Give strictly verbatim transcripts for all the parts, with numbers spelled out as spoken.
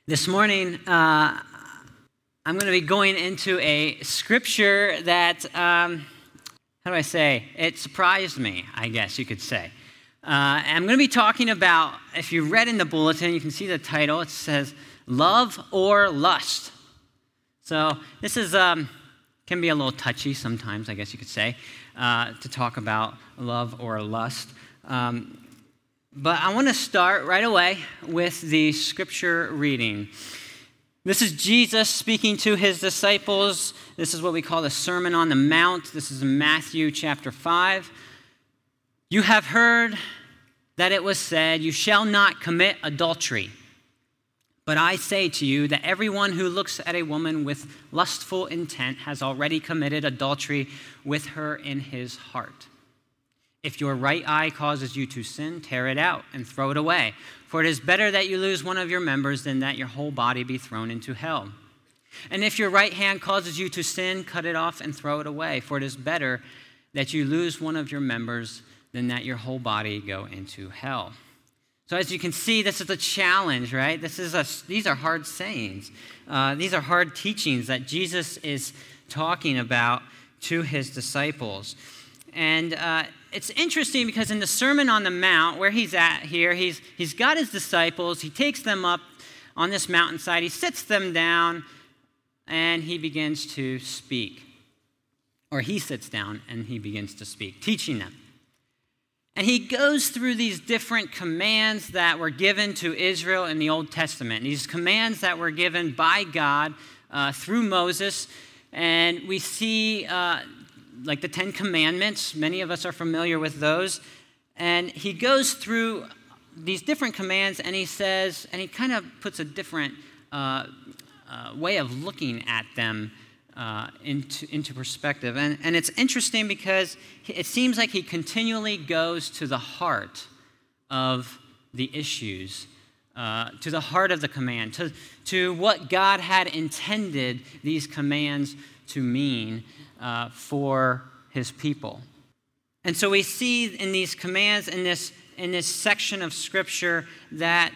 This morning, uh, I'm going to be going into a scripture that, um, how do I say, it surprised me, I guess you could say. Uh, I'm going to be talking about, if you read in the bulletin, you can see the title. It says, Love or Lust. So this is um, can be a little touchy sometimes, I guess you could say, uh, to talk about love or lust. Um, But I want to start right away with the scripture reading. This is Jesus speaking to his disciples. This is what we call the Sermon on the Mount. This is Matthew chapter five. You have heard that it was said, you shall not commit adultery. But I say to you that everyone who looks at a woman with lustful intent has already committed adultery with her in his heart. If your right eye causes you to sin, tear it out and throw it away. For it is better that you lose one of your members than that your whole body be thrown into hell. And if your right hand causes you to sin, cut it off and throw it away. For it is better that you lose one of your members than that your whole body go into hell. So as you can see, this is a challenge, right? This is a, these are hard sayings. Uh, these are hard teachings that Jesus is talking about to his disciples. And uh, it's interesting because in the Sermon on the Mount, where he's at here, he's he's got his disciples. He takes them up on this mountainside. He sits them down, and he begins to speak. Or he sits down, and he begins to speak, teaching them. And he goes through these different commands that were given to Israel in the Old Testament. These commands that were given by God uh, through Moses. And we see... Uh, like the Ten Commandments. Many of us are familiar with those. And he goes through these different commands, and he says, and he kind of puts a different uh, uh, way of looking at them uh, into, into perspective. And, and it's interesting because it seems like he continually goes to the heart of the issues, uh, to the heart of the command, to, to what God had intended these commands to mean Uh, for his people. And so we see in these commands, in this in this section of Scripture, that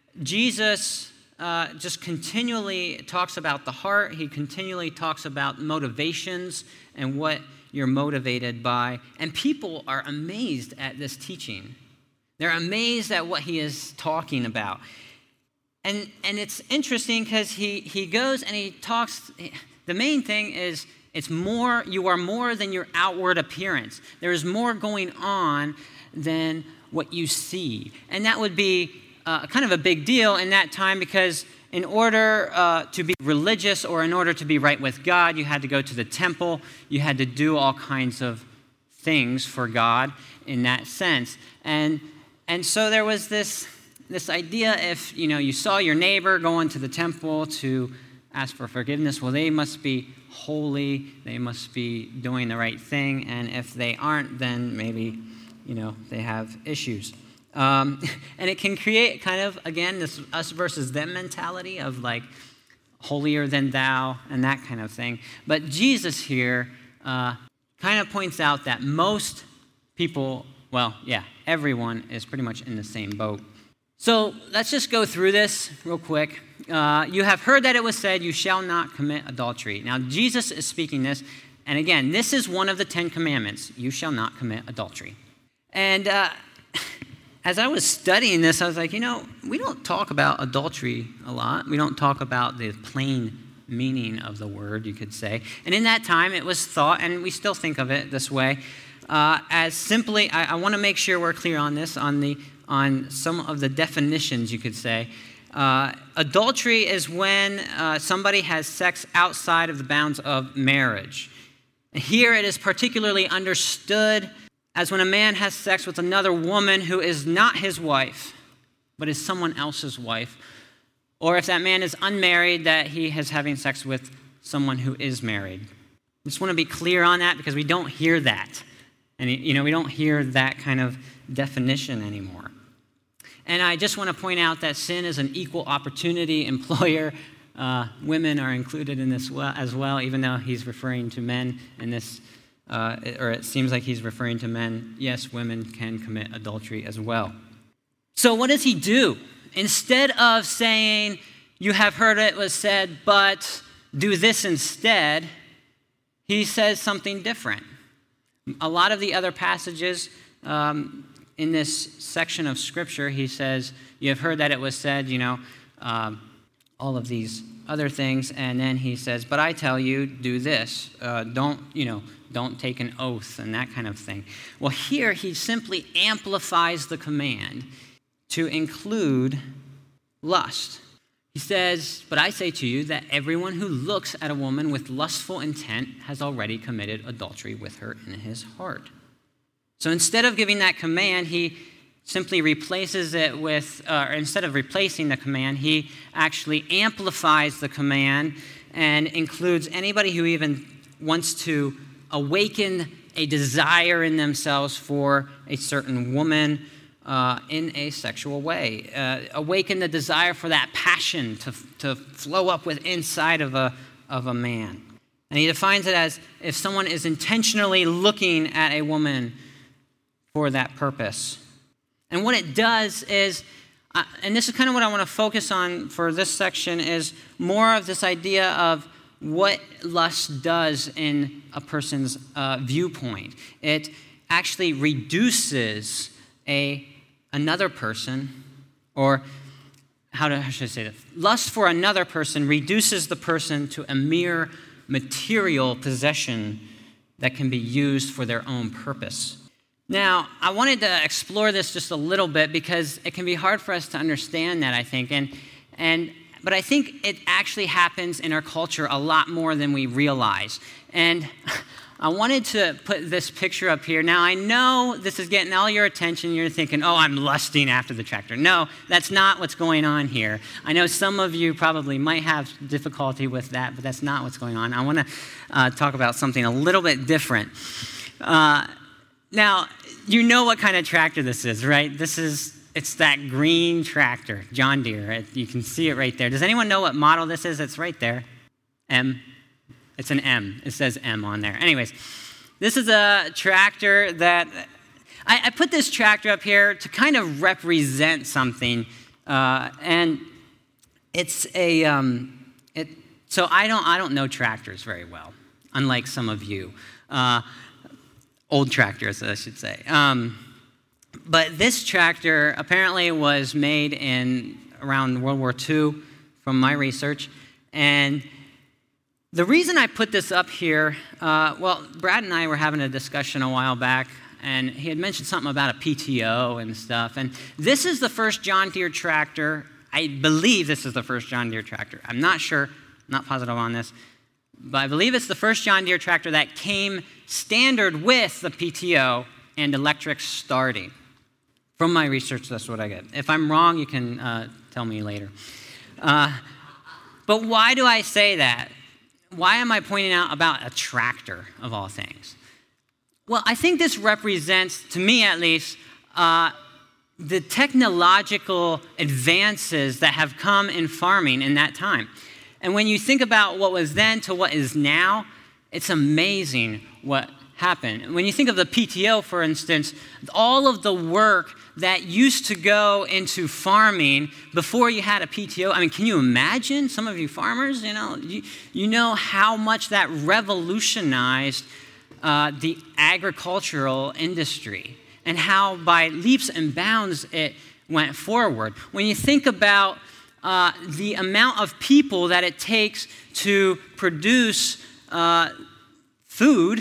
Jesus uh, just continually talks about the heart. He continually talks about motivations and what you're motivated by. And people are amazed at this teaching. They're amazed at what he is talking about. And, and it's interesting because he, he goes and he talks, the main thing is, It's more, you are more than your outward appearance. There is more going on than what you see. And that would be uh, kind of a big deal in that time because in order uh, to be religious or in order to be right with God, you had to go to the temple. You had to do all kinds of things for God in that sense. And and so there was this this idea if, you know, you saw your neighbor going to the temple to ask for forgiveness, well, they must be holy, they must be doing the right thing, and if they aren't, then maybe, you know, they have issues. Um, and it can create kind of, again, this us versus them mentality of like holier than thou and that kind of thing. But Jesus here uh, kind of points out that most people, well, yeah, everyone is pretty much in the same boat. So let's just go through this real quick. Uh, you have heard that it was said, you shall not commit adultery. Now, Jesus is speaking this, and again, this is one of the Ten Commandments. You shall not commit adultery. And uh, as I was studying this, I was like, you know, we don't talk about adultery a lot. We don't talk about the plain meaning of the word, you could say. And in that time, it was thought, and we still think of it this way, uh, as simply, I, I want to make sure we're clear on this, on the on some of the definitions, you could say. Uh, adultery is when uh, somebody has sex outside of the bounds of marriage. Here it is particularly understood as when a man has sex with another woman who is not his wife, but is someone else's wife. Or if that man is unmarried, that he is having sex with someone who is married. I just want to be clear on that because we don't hear that. And, you know, we don't hear that kind of definition anymore. And I just want to point out that sin is an equal opportunity employer. Uh, women are included in this well, as well, even though he's referring to men in this, uh, or it seems like he's referring to men. Yes, women can commit adultery as well. So what does he do? Instead of saying, you have heard it was said, but do this instead, he says something different. A lot of the other passages um, in this section of Scripture, he says, you have heard that it was said, you know, um, all of these other things, and then he says, but I tell you, do this. Uh, don't, you know, don't take an oath and that kind of thing. Well, here he simply amplifies the command to include lust. He says, but I say to you that everyone who looks at a woman with lustful intent has already committed adultery with her in his heart. So instead of giving that command, he simply replaces it with, uh, or instead of replacing the command, he actually amplifies the command and includes anybody who even wants to awaken a desire in themselves for a certain woman uh, in a sexual way. Uh, awaken the desire for that passion to, to flow up with inside of a, of a man. And he defines it as if someone is intentionally looking at a woman for that purpose. And what it does is, uh, and this is kind of what I want to focus on for this section, is more of this idea of what lust does in a person's uh, viewpoint. It actually reduces a another person, or how, do, how should I say that? Lust for another person reduces the person to a mere material possession that can be used for their own purpose. Now, I wanted to explore this just a little bit because it can be hard for us to understand that, I think. And, and, but I think it actually happens in our culture a lot more than we realize. And I wanted to put this picture up here. Now, I know this is getting all your attention. You're thinking, oh, I'm lusting after the tractor. No, that's not what's going on here. I know some of you probably might have difficulty with that, but that's not what's going on. I want to uh, talk about something a little bit different. Uh, Now, you know what kind of tractor this is, right? This is, it's that green tractor, John Deere. It, you can see it right there. Does anyone know what model this is? It's right there. M. It's an M. It says M on there. Anyways, this is a tractor that, I, I put this tractor up here to kind of represent something. Uh, and it's a, um, it, so I don't, I don't know tractors very well, unlike some of you. Uh, Old tractors, I should say. Um, but this tractor apparently was made in around World War Two, from my research. And the reason I put this up here, uh, well, Brad and I were having a discussion a while back, and he had mentioned something about a P T O and stuff. And this is the first John Deere tractor. I believe this is the first John Deere tractor. I'm not sure, not positive on this. But I believe it's the first John Deere tractor that came standard with the P T O and electric starting. From my research, that's what I get. If I'm wrong, you can uh, tell me later. Uh, but why do I say that? Why am I pointing out about a tractor, of all things? Well, I think this represents, to me at least, uh, the technological advances that have come in farming in that time. And when you think about what was then to what is now, it's amazing what happened. When you think of the P T O, for instance, all of the work that used to go into farming before you had a P T O, I mean, can you imagine? Some of you farmers, you know, you, you know how much that revolutionized uh, the agricultural industry and how by leaps and bounds it went forward. When you think about Uh, the amount of people that it takes to produce uh, food,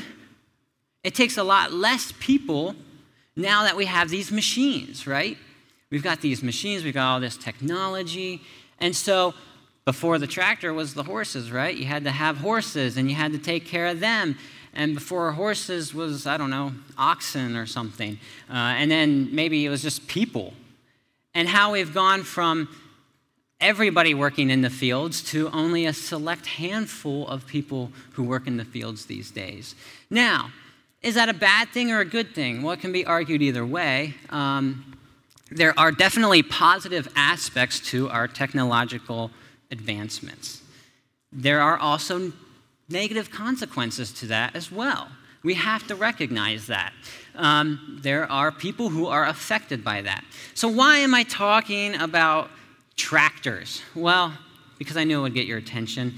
it takes a lot less people now that we have these machines, right? We've got these machines, we've got all this technology. And so before the tractor was the horses, right? You had to have horses and you had to take care of them. And before horses was, I don't know, oxen or something. Uh, and then maybe it was just people. And how we've gone from everybody working in the fields to only a select handful of people who work in the fields these days. Now, is that a bad thing or a good thing? Well, it can be argued either way. Um, there are definitely positive aspects to our technological advancements. There are also negative consequences to that as well. We have to recognize that. Um, there are people who are affected by that. So why am I talking about tractors? Well, because I knew it would get your attention.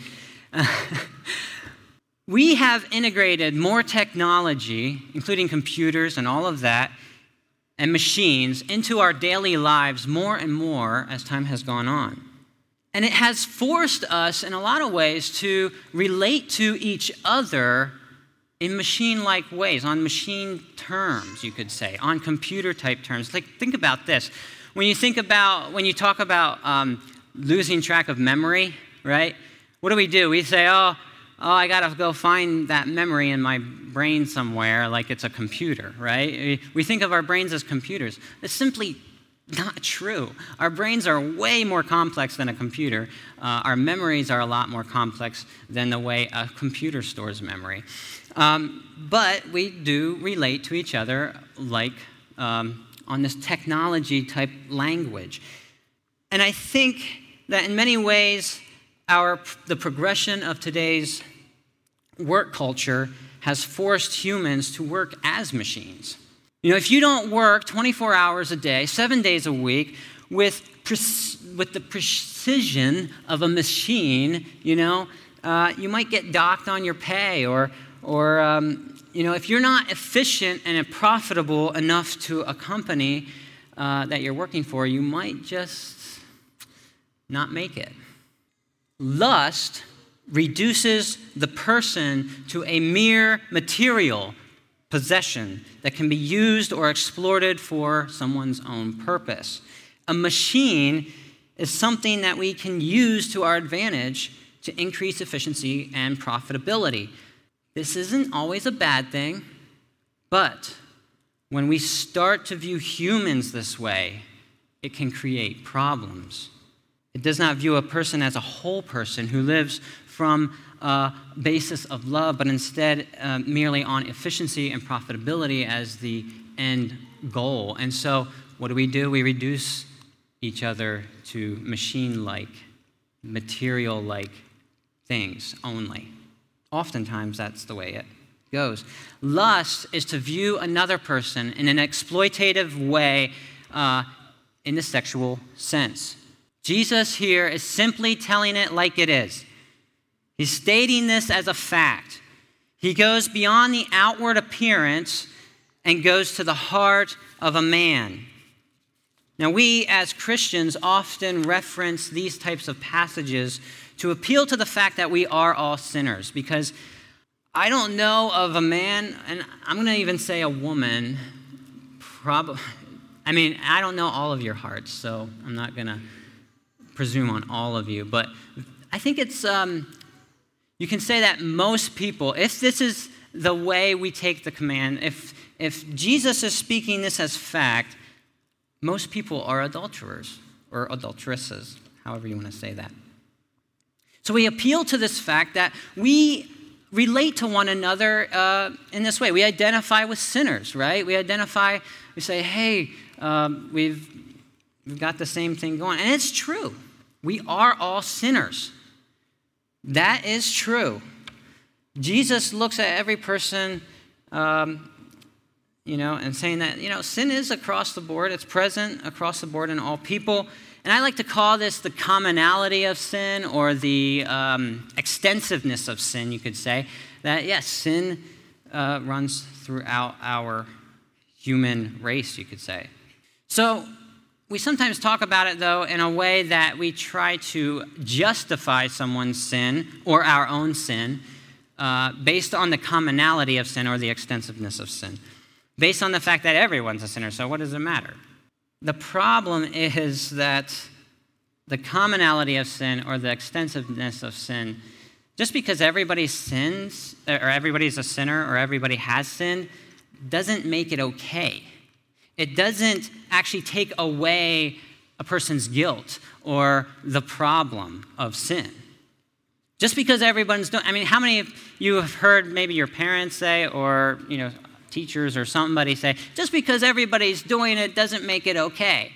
We have integrated more technology, including computers and all of that, and machines, into our daily lives more and more as time has gone on. And it has forced us, in a lot of ways, to relate to each other in machine-like ways, on machine terms, you could say, on computer-type terms. Like, think about this. When you think about, when you talk about um, losing track of memory, right? What do we do? We say, oh, oh, I got to go find that memory in my brain somewhere, like it's a computer, right? We think of our brains as computers. It's simply not true. Our brains are way more complex than a computer. Uh, our memories are a lot more complex than the way a computer stores memory. Um, but we do relate to each other like um, on this technology-type language. And I think that in many ways, our the progression of today's work culture has forced humans to work as machines. You know, if you don't work twenty-four hours a day, seven days a week, with pre- with the precision of a machine, you know, uh, you might get docked on your pay, or or um, you know, if you're not efficient and profitable enough to a company uh, that you're working for, you might just not make it. Lust reduces the person to a mere material possession that can be used or exploited for someone's own purpose. A machine is something that we can use to our advantage to increase efficiency and profitability. This isn't always a bad thing, but when we start to view humans this way, it can create problems. It does not view a person as a whole person who lives from a basis of love, but instead uh, merely on efficiency and profitability as the end goal. And so what do we do? We reduce each other to machine-like, material-like things only. Oftentimes, that's the way it goes. Lust is to view another person in an exploitative way uh, in the sexual sense. Jesus here is simply telling it like it is. He's stating this as a fact. He goes beyond the outward appearance and goes to the heart of a man. Now, we as Christians often reference these types of passages to appeal to the fact that we are all sinners, because I don't know of a man, and I'm going to even say a woman, probably, I mean, I don't know all of your hearts, so I'm not going to presume on all of you, but I think it's, um, you can say that most people, if this is the way we take the command, if if Jesus is speaking this as fact, most people are adulterers or adulteresses, however you want to say that. So we appeal to this fact that we relate to one another uh, in this way. We identify with sinners, right? We identify, we say, hey, um, we've, we've got the same thing going. And it's true. We are all sinners. That is true. Jesus looks at every person, um, you know, and saying that, you know, sin is across the board. It's present across the board in all people. And I like to call this the commonality of sin, or the um, extensiveness of sin, you could say. That, yes, sin uh, runs throughout our human race, you could say. So we sometimes talk about it, though, in a way that we try to justify someone's sin or our own sin uh, based on the commonality of sin or the extensiveness of sin, based on the fact that everyone's a sinner, so what does it matter? The problem is that the commonality of sin or the extensiveness of sin, just because everybody sins, or everybody's a sinner, or everybody has sinned, doesn't make it okay. It doesn't actually take away a person's guilt or the problem of sin. Just because everyone's doing, I mean, how many of you have heard maybe your parents say, or, you know, teachers or somebody say, just because everybody's doing it doesn't make it okay?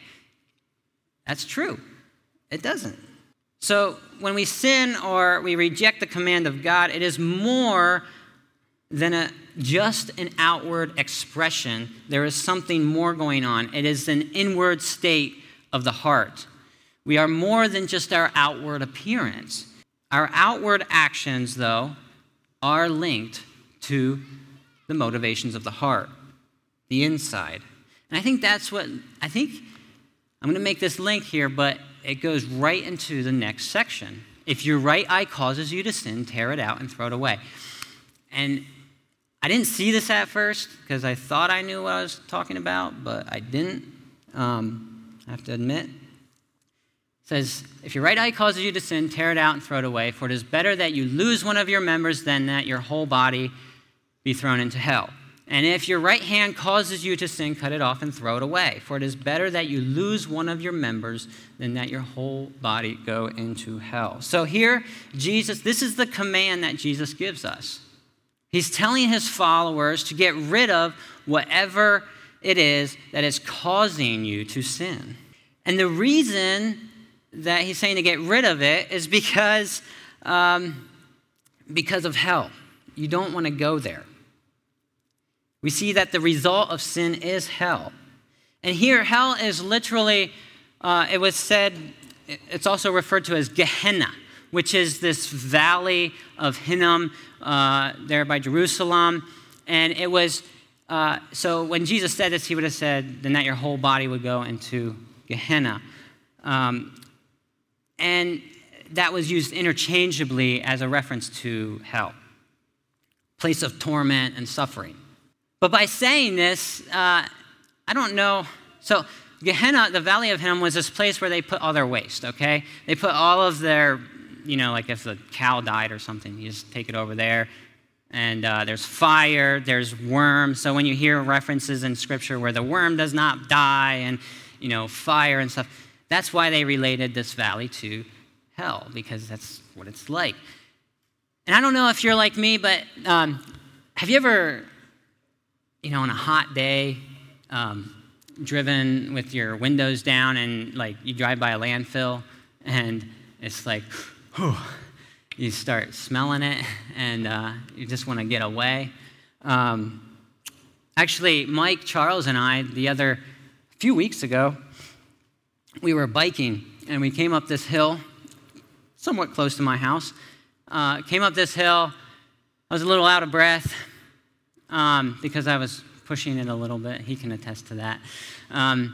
That's true. It doesn't. So when we sin or we reject the command of God, it is more than a just an outward expression. There is something more going on. It is an inward state of the heart. We are more than just our outward appearance. Our outward actions, though, are linked to the motivations of the heart, the inside. And I think that's what, I think, I'm going to make this link here, but it goes right into the next section. If your right eye causes you to sin, tear it out and throw it away. And I didn't see this at first because I thought I knew what I was talking about, but I didn't. Um, I have to admit. It says, if your right eye causes you to sin, tear it out and throw it away, for it is better that you lose one of your members than that your whole body be thrown into hell. And if your right hand causes you to sin, cut it off and throw it away, for it is better that you lose one of your members than that your whole body go into hell. So here, Jesus, this is the command that Jesus gives us. He's telling his followers to get rid of whatever it is that is causing you to sin. And the reason that he's saying to get rid of it is because, um, because of hell. You don't want to go there. We see that the result of sin is hell. And here, hell is literally, uh, it was said, it's also referred to as Gehenna, which is this valley of Hinnom uh, there by Jerusalem. And it was, uh, so when Jesus said this, he would have said, then that your whole body would go into Gehenna. Um, and that was used interchangeably as a reference to hell, place of torment and suffering. But by saying this, uh, I don't know. So Gehenna, the Valley of Hinnom, was this place where they put all their waste, okay? They put all of their, you know, like if the cow died or something, you just take it over there. And uh, there's fire, there's worms. So when you hear references in Scripture where the worm does not die and, you know, fire and stuff, that's why they related this valley to hell, because that's what it's like. And I don't know if you're like me, but um, have you ever, you know, on a hot day, um, driven with your windows down and like you drive by a landfill and it's like, whew, you start smelling it and uh, you just want to get away. Um, actually, Mike, Charles, and I, the other few weeks ago, we were biking and we came up this hill, somewhat close to my house. Uh, came up this hill. I was a little out of breath. Um, because I was pushing it a little bit. He can attest to that. Um,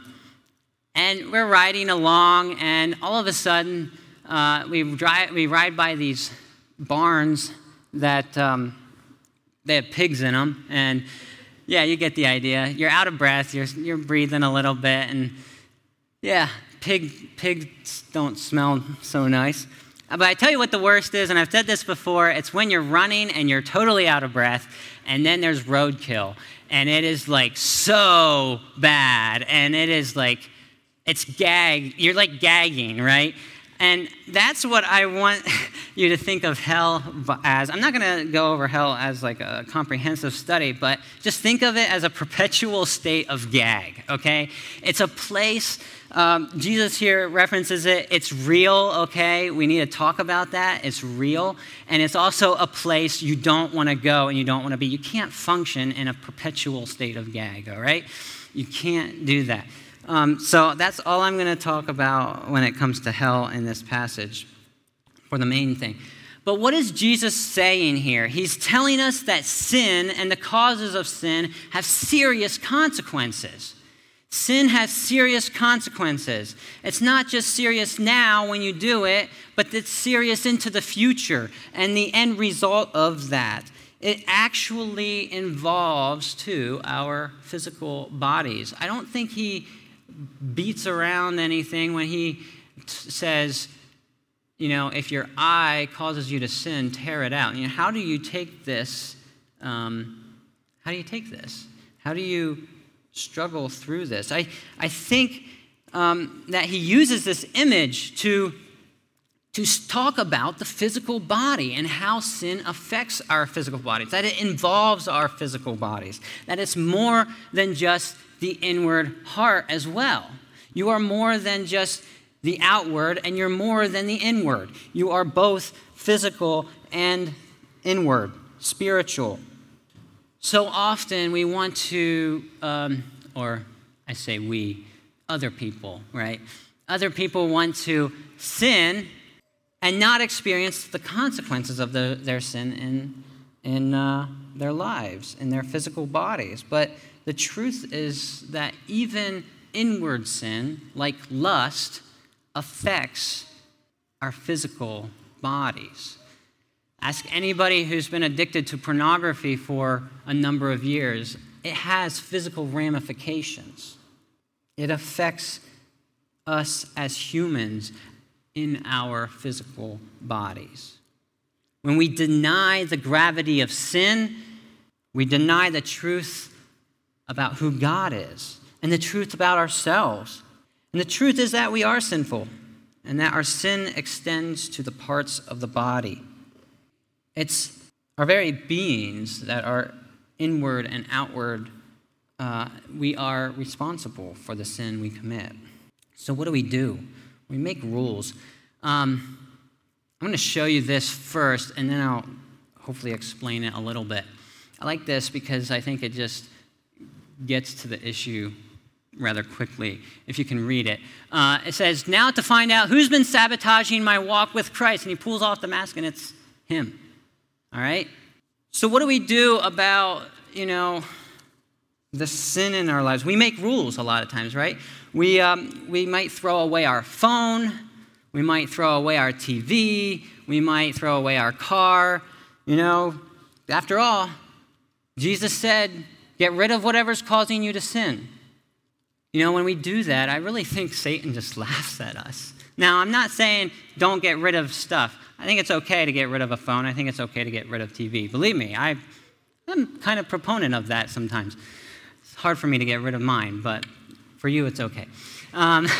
and we're riding along, and all of a sudden, uh, we, drive, we ride by these barns that um, they have pigs in them. And yeah, you get the idea. You're out of breath. You're, you're breathing a little bit. And yeah, pig, pigs don't smell so nice. But I tell you what the worst is, and I've said this before, it's when you're running and you're totally out of breath, and then there's roadkill, and it is like so bad, and it is like, it's gag, you're like gagging, right? And that's what I want you to think of hell as. I'm not going to go over hell as like a comprehensive study, but just think of it as a perpetual state of gag, okay? It's a place, um, Jesus here references it, it's real, okay? We need to talk about that. It's real. And it's also a place you don't want to go and you don't want to be. You can't function in a perpetual state of gag, all right? You can't do that. Um, so that's all I'm going to talk about when it comes to hell in this passage for the main thing. But what is Jesus saying here? He's telling us that sin and the causes of sin have serious consequences. Sin has serious consequences. It's not just serious now when you do it, but it's serious into the future and the end result of that. It actually involves, too, our physical bodies. I don't think he beats around anything when he t- says, you know, if your eye causes you to sin, tear it out. You know, how do you take this? Um, how do you take this? How do you struggle through this? I, I think um, that he uses this image to, to talk about the physical body and how sin affects our physical bodies, that it involves our physical bodies, that it's more than just the inward heart as well. You are more than just the outward, and you're more than the inward. You are both physical and inward, spiritual. So often we want to, um, or I say we, other people, right? Other people want to sin and not experience the consequences of the, their sin in, in uh, their lives, in their physical bodies. But the truth is that even inward sin, like lust, affects our physical bodies. Ask anybody who's been addicted to pornography for a number of years. It has physical ramifications. It affects us as humans in our physical bodies. When we deny the gravity of sin, we deny the truth about who God is and the truth about ourselves. And the truth is that we are sinful and that our sin extends to the parts of the body. It's our very beings that are inward and outward. Uh, we are responsible for the sin we commit. So what do we do? We make rules. Um, I'm going to show you this first, and then I'll hopefully explain it a little bit. I like this because I think it just gets to the issue rather quickly, if you can read it. Uh, it says, now to find out who's been sabotaging my walk with Christ. And he pulls off the mask, and it's him. All right? So what do we do about, you know, the sin in our lives? We make rules a lot of times, right? We, um, we might throw away our phone. We might throw away our T V. We might throw away our car. You know, after all, Jesus said, get rid of whatever's causing you to sin. You know, when we do that, I really think Satan just laughs at us. Now, I'm not saying don't get rid of stuff. I think it's okay to get rid of a phone. I think it's okay to get rid of T V. Believe me, I, I'm kind of proponent of that sometimes. It's hard for me to get rid of mine, but for you, it's okay. Um,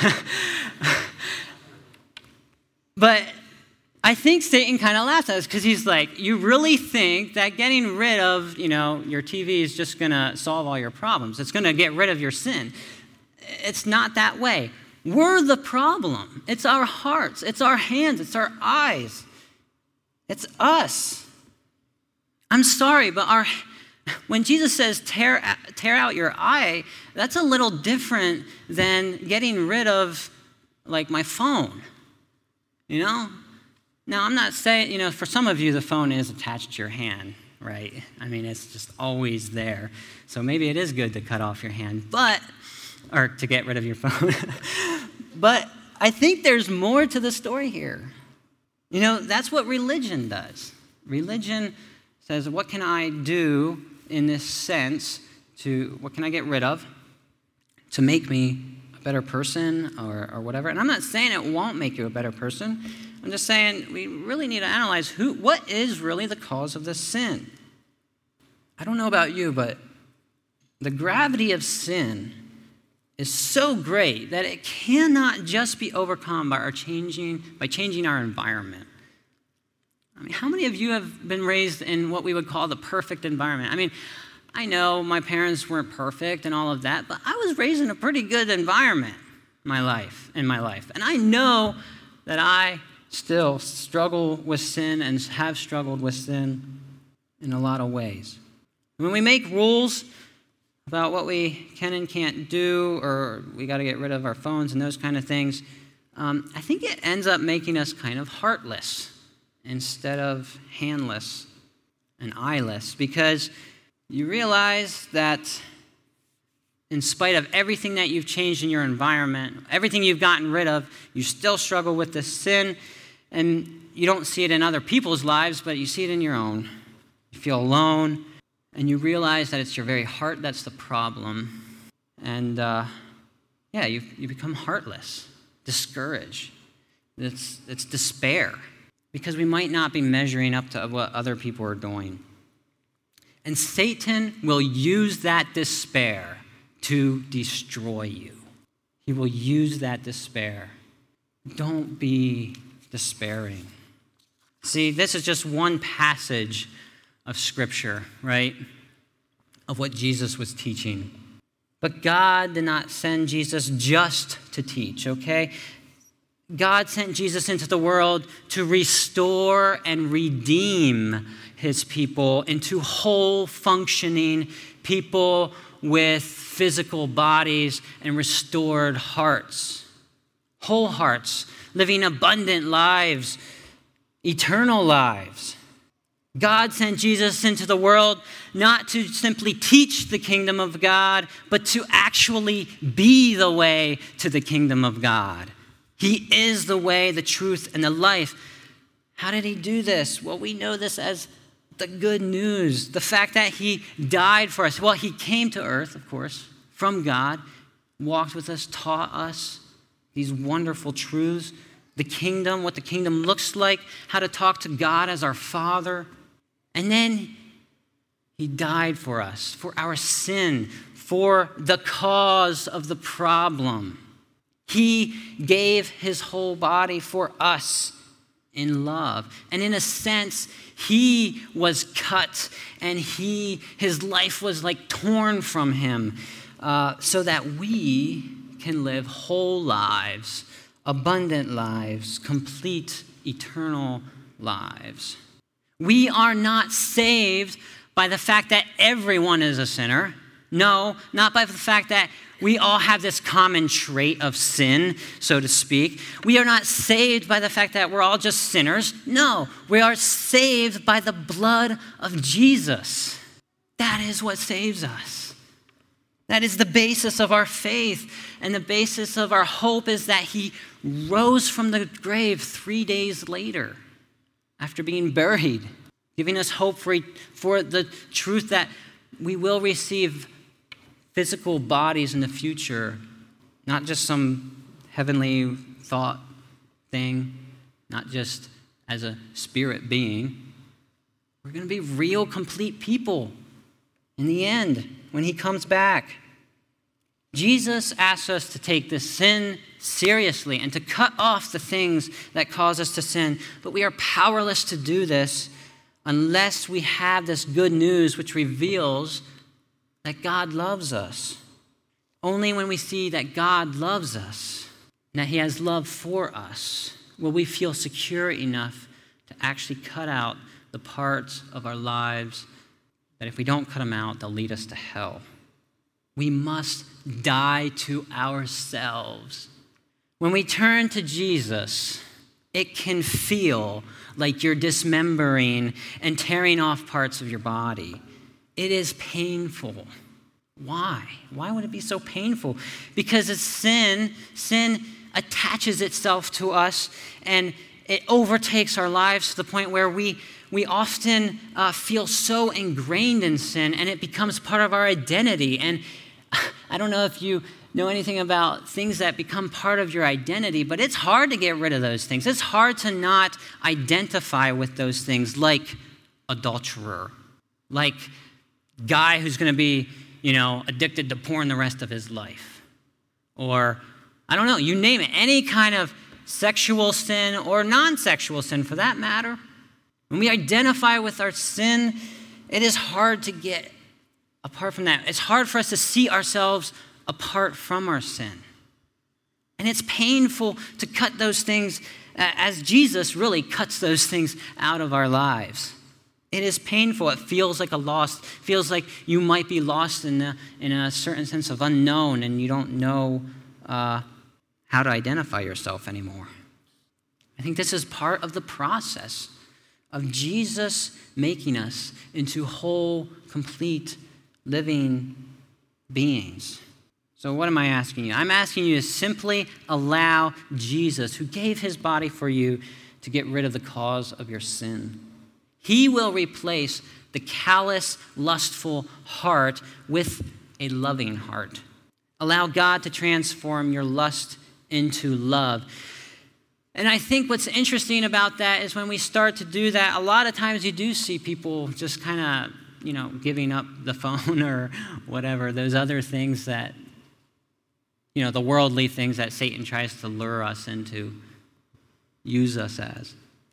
but I think Satan kind of laughs at us because he's like, you really think that getting rid of, you know, your T V is just going to solve all your problems. It's going to get rid of your sin. It's not that way. We're the problem. It's our hearts. It's our hands. It's our eyes. It's us. I'm sorry, but our when Jesus says tear, tear out your eye, that's a little different than getting rid of, like, my phone. You know? Now, I'm not saying, you know, for some of you, the phone is attached to your hand, right? I mean, it's just always there. So maybe it is good to cut off your hand, but, or to get rid of your phone. But I think there's more to the story here. You know, that's what religion does. Religion says, what can I do in this sense to, what can I get rid of to make me a better person or, or whatever? And I'm not saying it won't make you a better person. I'm just saying we really need to analyze who, what is really the cause of this sin. I don't know about you, but the gravity of sin is so great that it cannot just be overcome by our changing, by changing our environment. I mean, how many of you have been raised in what we would call the perfect environment? I mean, I know my parents weren't perfect and all of that, but I was raised in a pretty good environment in my life, in my life. And I know that I still struggle with sin and have struggled with sin in a lot of ways. When we make rules about what we can and can't do, or we got to get rid of our phones and those kind of things, um, I think it ends up making us kind of heartless instead of handless and eyeless, because you realize that in spite of everything that you've changed in your environment, everything you've gotten rid of, you still struggle with this sin, and you don't see it in other people's lives, but you see it in your own. You feel alone, and you realize that it's your very heart that's the problem. And uh, yeah, you you become heartless, discouraged. It's, it's despair, because we might not be measuring up to what other people are doing. And Satan will use that despair to destroy you. He will use that despair. Don't be despairing. See, this is just one passage of Scripture, right, of what Jesus was teaching. But God did not send Jesus just to teach, okay? God sent Jesus into the world to restore and redeem his people into whole functioning people with physical bodies and restored hearts. whole hearts, living abundant lives, eternal lives. God sent Jesus into the world not to simply teach the kingdom of God, but to actually be the way to the kingdom of God. He is the way, the truth, and the life. How did he do this? Well, we know this as the good news, the fact that he died for us. Well, he came to earth, of course, from God, walked with us, taught us these wonderful truths, the kingdom, what the kingdom looks like, how to talk to God as our Father. And then he died for us, for our sin, for the cause of the problem. He gave his whole body for us in love. And in a sense, he was cut and he, his life was like torn from him uh, so that we can live whole lives, abundant lives, complete eternal lives. We are not saved by the fact that everyone is a sinner. No, not by the fact that we all have this common trait of sin, so to speak. We are not saved by the fact that we're all just sinners. No, we are saved by the blood of Jesus. That is what saves us. That is the basis of our faith. And the basis of our hope is that he rose from the grave three days later after being buried, giving us hope for, for the truth that we will receive physical bodies in the future, not just some heavenly thought thing, not just as a spirit being. We're going to be real, complete people in the end when he comes back. Jesus asks us to take this sin seriously and to cut off the things that cause us to sin, but we are powerless to do this unless we have this good news which reveals that God loves us. Only when we see that God loves us and that he has love for us will we feel secure enough to actually cut out the parts of our lives that if we don't cut them out, they'll lead us to hell. We must die to ourselves. When we turn to Jesus, it can feel like you're dismembering and tearing off parts of your body. It is painful. Why? Why would it be so painful? Because it's sin. Sin attaches itself to us and it overtakes our lives to the point where we, we often uh, feel so ingrained in sin and it becomes part of our identity. And I don't know if you know anything about things that become part of your identity, but it's hard to get rid of those things. It's hard to not identify with those things, like adulterer, like guy who's going to be, you know, addicted to porn the rest of his life. Or, I don't know, you name it, any kind of sexual sin or non-sexual sin for that matter. When we identify with our sin, it is hard to get apart from that. It's hard for us to see ourselves apart from our sin. And it's painful to cut those things uh, as Jesus really cuts those things out of our lives. It is painful. It feels like a loss. It feels like you might be lost in a, in a certain sense of unknown and you don't know uh, how to identify yourself anymore. I think this is part of the process of Jesus making us into whole, complete, living beings. So what am I asking you? I'm asking you to simply allow Jesus, who gave his body for you, to get rid of the cause of your sin. He will replace the callous, lustful heart with a loving heart. Allow God to transform your lust into love. And I think what's interesting about that is when we start to do that, a lot of times you do see people just kind of, you know, giving up the phone or whatever, those other things that, you know, the worldly things that Satan tries to lure us into, use us as.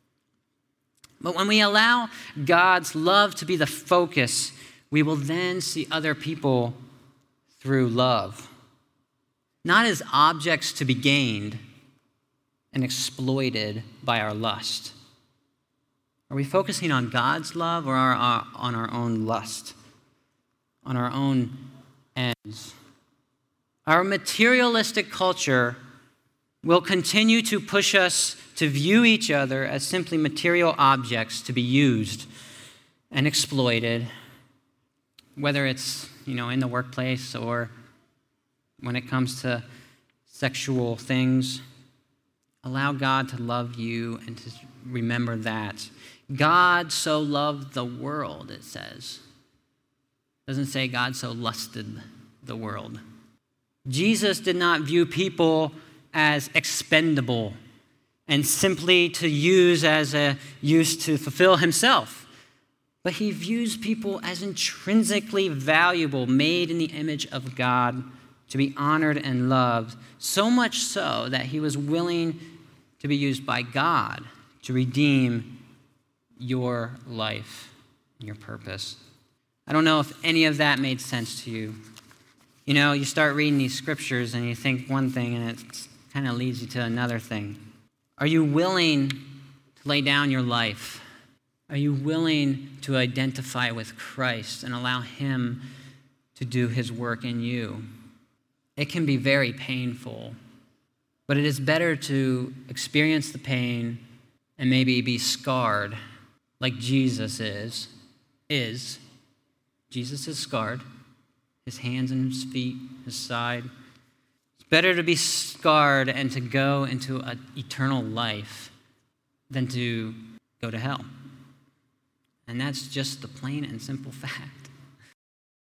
But when we allow God's love to be the focus, we will then see other people through love. Not as objects to be gained and exploited by our lust. Are we focusing on God's love or our, our, on our own lust, on our own ends? Our materialistic culture will continue to push us to view each other as simply material objects to be used and exploited, whether it's, you know, in the workplace or when it comes to sexual things. Allow God to love you and to remember that. God so loved the world, it says. It doesn't say God so lusted the world. Jesus did not view people as expendable and simply to use as a use to fulfill himself. But he views people as intrinsically valuable, made in the image of God, to be honored and loved, so much so that he was willing to be used by God to redeem your life, your purpose. I don't know if any of that made sense to you. You know, you start reading these scriptures and you think one thing and it kind of leads you to another thing. Are you willing to lay down your life? Are you willing to identify with Christ and allow him to do his work in you? It can be very painful, but it is better to experience the pain and maybe be scarred like Jesus is. Is. Jesus is scarred. His hands and his feet, his side. It's better to be scarred and to go into an eternal life than to go to hell. And that's just the plain and simple fact.